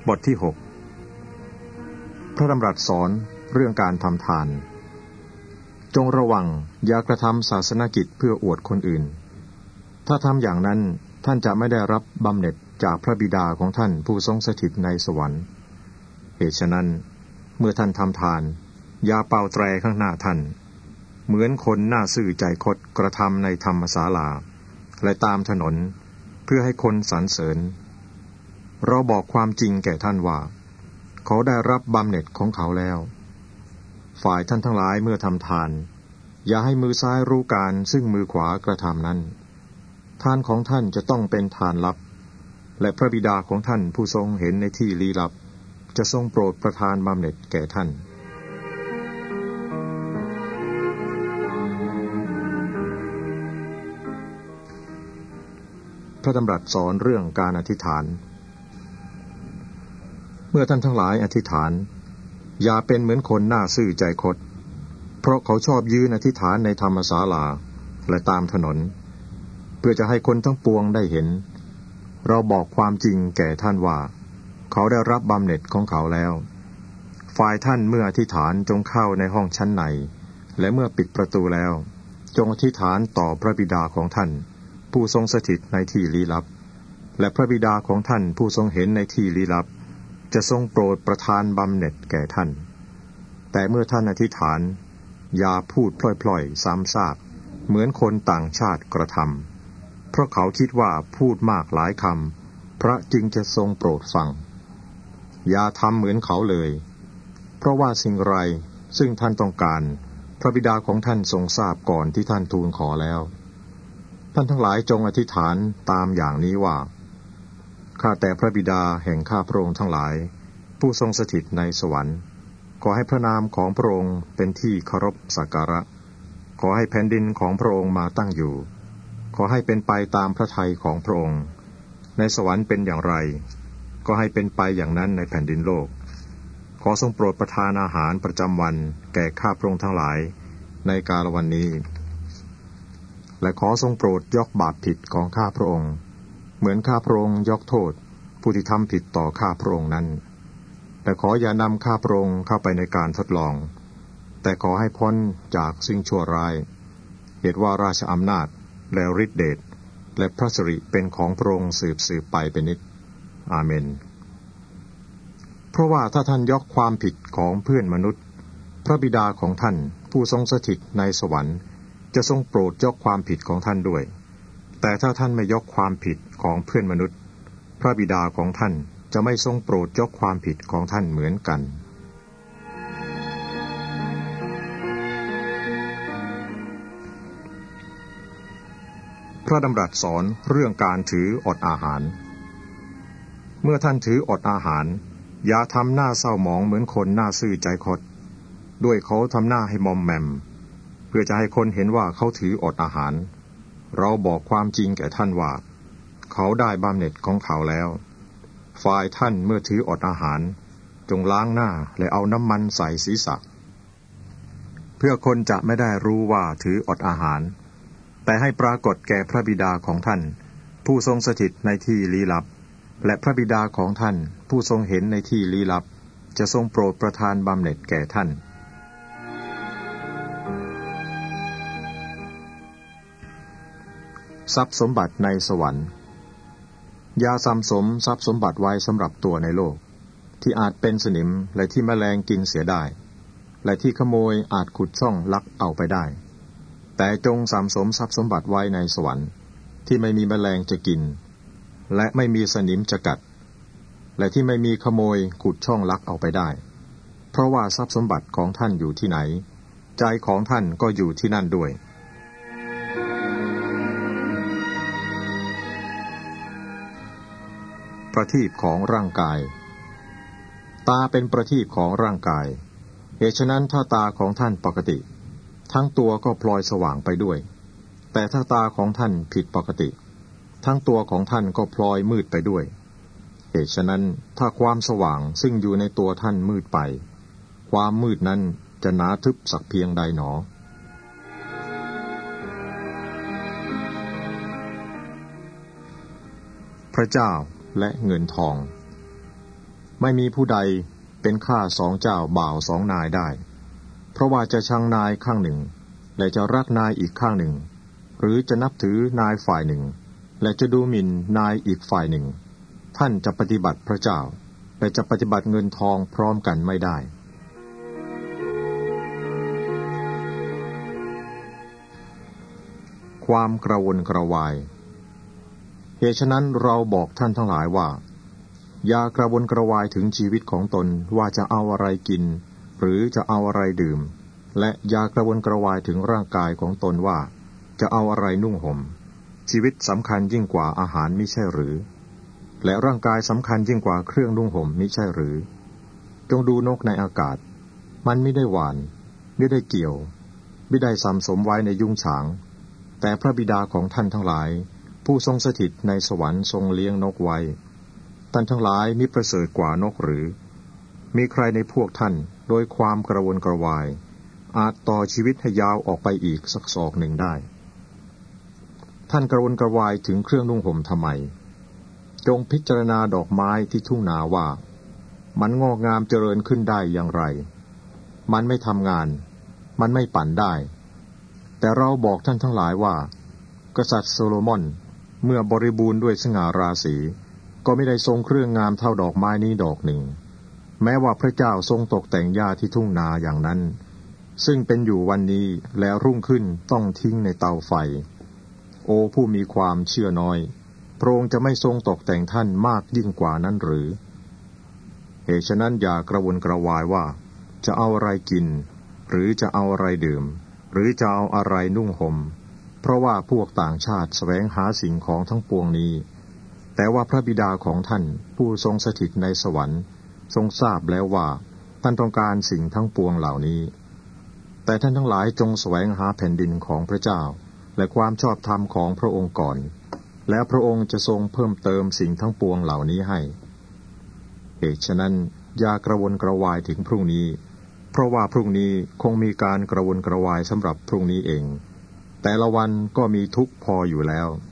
บทที่ 6 พระดำรัสสอนเรื่องการทำทานจงระวังอย่ากระทำศาสนกิจเพื่ออวดคนอื่นถ้าทำอย่างนั้นท่านจะไม่ได้รับบำเหน็จจากพระบิดาของท่านผู้ทรงสถิตในสวรรค์เหตุฉะนั้นเมื่อท่านทำทานอย่าเป่าแตรข้างหน้าท่านเหมือนคนหน้าซื่อใจคดกระทำในธรรมศาลาและตามถนนเพื่อให้คนสรรเสริญเราบอกความจริงแก่ท่านว่าเขาได้รับบำเหน็จของเขาแล้วฝ่ายท่านทั้งหลายเมื่อทำทานอย่าให้มือซ้ายรู้การซึ่งมือขวากระทำนั้นทานของท่านจะต้องเป็นทานลับและพระบิดาของท่านผู้ทรงเห็นในที่ลี้ลับจะทรงโปรดประทานบำเหน็จแก่ท่านพระดำรัสสอนเรื่องการอธิษฐานเมื่อท่านทั้งหลายอธิษฐานอย่าเป็นเหมือนคนหน้าซื่อใจคดเพราะเขาชอบยืนอธิษฐานในธรรมศาลาและตามถนนเพื่อจะให้คนทั้งปวงได้เห็นเราบอกความจริงแก่ท่านว่าเขาได้รับบำเหน็จของเขาแล้วฝ่ายท่านเมื่ออธิษฐานจงเข้าในห้องชั้นในและเมื่อปิดประตูแล้วจงอธิษฐานต่อพระบิดาของท่านผู้ทรงสถิตในที่ลี้ลับและพระบิดาของท่านผู้ทรงเห็นในที่ลี้ลับจะทรงโปรดประทานบำเหน็จแก่ท่านแต่เมื่อท่านอธิษฐานอย่าพูดพล่อยๆซ้ำซากเหมือนคนต่างชาติกระทำเพราะเขาคิดว่าพูดมากหลายคำพระจึงจะทรงโปรดฟังอย่าทำเหมือนเขาเลยเพราะว่าสิ่งไรซึ่งท่านต้องการพระบิดาของท่านทรงทราบก่อนที่ท่านทูลขอแล้วท่านทั้งหลายจงอธิษฐานตามอย่างนี้ว่าข้าแต่พระบิดาแห่งข้าพระองค์ทั้งหลายผู้ทรงสถิตในสวรรค์ขอให้พระนามของพระองค์เป็นที่เคารพสักการะขอให้แผ่นดินของพระองค์มาตั้งอยู่ขอให้เป็นไปตามพระทัยของพระองค์ในสวรรค์เป็นอย่างไรก็ให้เป็นไปอย่างนั้นในแผ่นดินโลกขอทรงโปรดประทานอาหารประจำวันแก่ข้าพระองค์ทั้งหลายในกาลวันนี้และขอทรงโปรดยกบาปผิดของข้าพระองค์เหมือนข้าพระองค์ยกโทษผู้ที่ทำผิดต่อข้าพระองค์นั้นแต่ขออย่านำข้าพระองค์เข้าไปในการทดลองแต่ขอให้พ้นจากสิ่งชั่วร้ายเหตุว่าราชอำนาจและฤทธิเดชและพระสิริเป็นของพระองค์สืบไปเป็นนิจอาเมนเพราะว่าถ้าท่านยกความผิดของเพื่อนมนุษย์พระบิดาของท่านผู้ทรงสถิตในสวรรค์จะทรงโปรดยกความผิดของท่านด้วยแต่ถ้าท่านไม่ยกความผิดของเพื่อนมนุษย์พระบิดาของท่านจะไม่ทรงโปรดยกความผิดของท่านเหมือนกันพระดำรัสสอนเรื่องการถืออดอาหารเมื่อท่านถืออดอาหารอย่าทำหน้าเศร้าหมองเหมือนคนหน้าซื่อใจคดด้วยเขาทำหน้าให้มอมแมมเพื่อจะให้คนเห็นว่าเขาถืออดอาหารเราบอกความจริงแก่ท่านว่าเขาได้บำเหน็จของเขาแล้วฝ่ายท่านเมื่อถืออดอาหารจงล้างหน้าและเอาน้ำมันใส่ศีรษะเพื่อคนจะไม่ได้รู้ว่าถืออดอาหารแต่ให้ปรากฏแก่พระบิดาของท่านผู้ทรงสถิตในที่ลี้ลับและพระบิดาของท่านผู้ทรงเห็นในที่ลี้ลับจะทรงโปรดประทานบำเหน็จแก่ท่านทรัพย์สมบัติในสวรรค์อย่าสะสมทรัพย์สมบัติไว้สำหรับตัวในโลกที่อาจเป็นสนิมและที่แมลงกินเสียได้และที่ขโมยอาจขุดช่องลักเอาไปได้แต่จงสะสมทรัพย์สมบัติไว้ในสวรรค์ที่ไม่มีแมลงจะกินและไม่มีสนิมจะกัดและที่ไม่มีขโมยขุดช่องลักเอาไปได้เพราะว่าทรัพย์สมบัติของท่านอยู่ที่ไหนใจของท่านก็อยู่ที่นั่นด้วยประทีปของร่างกายตาเป็นประทีปของร่างกายเหตุฉะนั้นถ้าตาของท่านปกติทั้งตัวก็พลอยสว่างไปด้วยแต่ถ้าตาของท่านผิดปกติทั้งตัวของท่านก็พลอยมืดไปด้วยเหตุฉะนั้นถ้าความสว่างซึ่งอยู่ในตัวท่านมืดไปความมืดนั้นจะหนาทึบสักเพียงใดหนอพระเจ้าและเงินทองไม่มีผู้ใดเป็นข้า2 เจ้าบ่าว2 นายได้เพราะว่าจะชังนายข้างหนึ่งและจะรักนายอีกข้างหนึ่งหรือจะนับถือนายฝ่ายหนึ่งและจะดูหมิ่นนายอีกฝ่ายหนึ่งท่านจะปฏิบัติพระเจ้าและจะปฏิบัติเงินทองพร้อมกันไม่ได้ความกระวนกระวายเหตุฉะนั้นเราบอกท่านทั้งหลายว่าอย่ากระวนกระวายถึงชีวิตของตนว่าจะเอาอะไรกินหรือจะเอาอะไรดื่มและอย่ากระวนกระวายถึงร่างกายของตนว่าจะเอาอะไรนุ่งห่มชีวิตสำคัญยิ่งกว่าอาหารมิใช่หรือและร่างกายสำคัญยิ่งกว่าเครื่องนุ่งห่มมิใช่หรือจงดูนกในอากาศมันไม่ได้หว่านไม่ได้เกี่ยวไม่ได้สะสมไว้ในยุ้งฉางแต่พระบิดาของท่านทั้งหลายผู้ทรงสถิตในสวรรค์ทรงเลี้ยงนกไว้ท่านทั้งหลายมิประเสริฐกว่านกหรือมีใครในพวกท่านโดยความกระวนกระวายอาจต่อชีวิตให้ยาวออกไปอีกสักศอกหนึ่งได้ท่านกระวนกระวายถึงเครื่องนุ่งห่มทำไมจงพิจารณาดอกไม้ที่ทุ่งนาว่ามันงอกงามเจริญขึ้นได้อย่างไรมันไม่ทำงานมันไม่ปั่นได้แต่เราบอกท่านทั้งหลายว่ากษัตริย์โซโลมอนเมื่อบริบูรณ์ด้วยสง่าราศีก็ไม่ได้ทรงเครื่องงามเท่าดอกไม้นี้ดอกหนึ่งแม้ว่าพระเจ้าทรงตกแต่งหญ้าที่ทุ่งนาอย่างนั้นซึ่งเป็นอยู่วันนี้แล้วรุ่งขึ้นต้องทิ้งในเตาไฟโอ้ผู้มีความเชื่อน้อยพระองค์จะไม่ทรงตกแต่งท่านมากยิ่งกว่านั้นหรือเหตุฉะนั้นอย่ากระวนกระวายว่าจะเอาอะไรกินหรือจะเอาอะไรดื่มหรือจะเอาอะไรนุ่งห่มเพราะว่าพวกต่างชาติแสวงหาสิ่งของทั้งปวงนี้แต่ว่าพระบิดาของท่านผู้ทรงสถิตในสวรรค์ทรงทราบแล้วว่าท่านต้องการสิ่งทั้งปวงเหล่านี้แต่ท่านทั้งหลายจงแสวงหาแผ่นดินของพระเจ้าและความชอบธรรมของพระองค์ก่อนแล้วพระองค์จะทรงเพิ่มเติมสิ่งทั้งปวงเหล่านี้ให้เหตุฉะนั้นอย่ากระวนกระวายถึงพรุ่งนี้เพราะว่าพรุ่งนี้คงมีการกระวนกระวายสำหรับพรุ่งนี้เองแต่ละวันก็มีทุกข์พออยู่แล้ว